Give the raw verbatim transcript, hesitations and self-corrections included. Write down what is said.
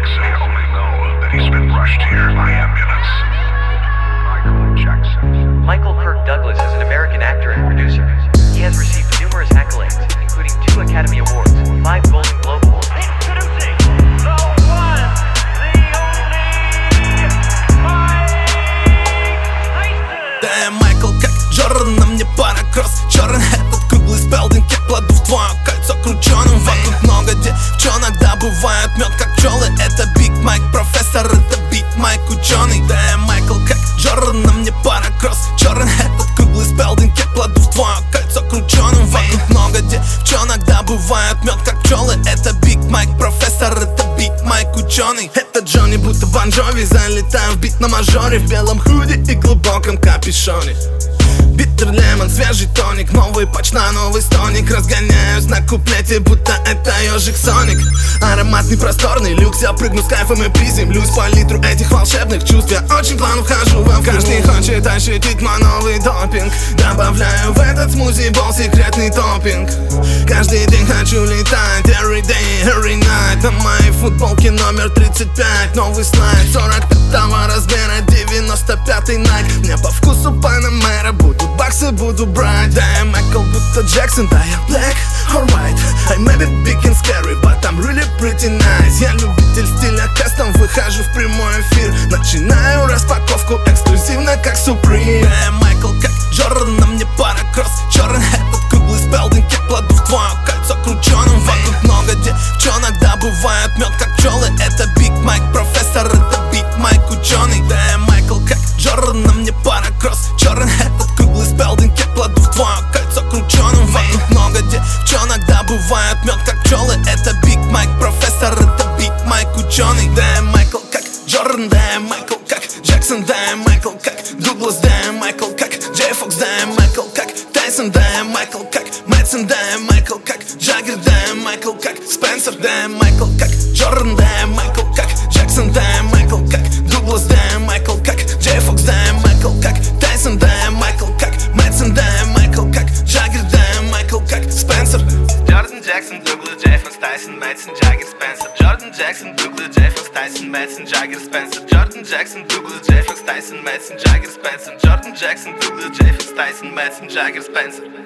Critics say only know that he's been rushed here by ambulance. Michael Jackson. Michael Kirk Douglas is an American actor and producer. He has received numerous accolades, including two Academy Awards, five Golden Globe Awards. Introducing the one, the only, Mike Tyson. Да, Майкл как Джордан, на мне пара кросс. Черный этот круглый спелдинг, я кладу в твое кольцо крученым. Вокруг много девчонок, добывают мед как пчелы. Это Биг Майк, профессор, это Биг Майк, ученый. Да, Майкл как Джордан, на мне пара кросс. Черный этот круглый спелдинг, я кладу в твое кольцо крученым. Вокруг много девчонок, добывают мед как пчелы. Это Биг Майк, профессор, это Биг Майк, ученый. Это Джонни, будто Бон Джови. Залетаю в бит на мажоре, в белом худи и глубоком капюшоне. Биттер лемон, свежий тоник, новый патч на новый стоник. Разгоняюсь на куплете, будто это ежик Соник. Ароматный просторный люкс, я прыгну с кайфом и приземлюсь по литру этих волшебных чувств. Я очень плавно вхожу во вкус. Каждый хочет ощутить мой новый допинг. Добавляю в этот смузи бол секретный топпинг. Каждый день хочу летать, every day, every night. На моей футболке номер тридцать пять, новый слайд сорок пятого размера, девяносто пятый Nike. Мне по вкусу Панамера, буду баксы, буду брать. Да, я Майкл, будто Джексон, да, я black or white. I may be big and scary, but I'm really pretty nice. Я любитель стиля кастом, выхожу в прямой эфир. Начинаю распаковку эксклюзивно, как Supreme. Да, я Майкл, как Джордан, на мне пара кросс. Черный этот круглый спелдинг, я кладу в твое кольцо крученым. Вокруг много девчонок, добывают мед как пчелы. Это Биг Майк, профессор, это Биг Майк, ученый. Да, я Майкл, как Джордан, на мне пара кросс. Черный этот круглый спелдинг, я кладу в твое кольцо крученым. Вокруг много девчонок, добывают мед как пчелы. Это Биг Майк, профессор, это Биг Майк, ученый. Да, я Майкл, как Джордан, да, я Майкл, как Джексон, да, я Майкл, как Дуглас, да, я Майкл, как Джей Фокс, да, я Майкл, как Тайсон, да, я Майкл, как Мэтсон, да, я Майкл, как Джаггер, да, я Майкл, как Спенсер, да, я Майкл, как Джордан, да, я Майкл, как Джексон, да, я Майкл, как Дуглас, да, я Майкл, как Джей Фокс, да, я Майкл, как Тайсон, да, я Майкл, как Мэтсон, да, я Майкл, как Джаггер, да, я Майкл, как Спенсер. Jordan Jackson, Douglas, Jay Fox, Tyson, Madsen, Jagger, Spencer. Jordan Jackson, Douglas, Jay Fox, Tyson, Madsen, Jagger, Spencer. Jordan Jackson, Douglas, Jay Fox, Tyson, Madsen, Jagger, Spencer. Jordan Jackson, Douglas, Jay Fox, Tyson, Madsen, Jagger, Spencer.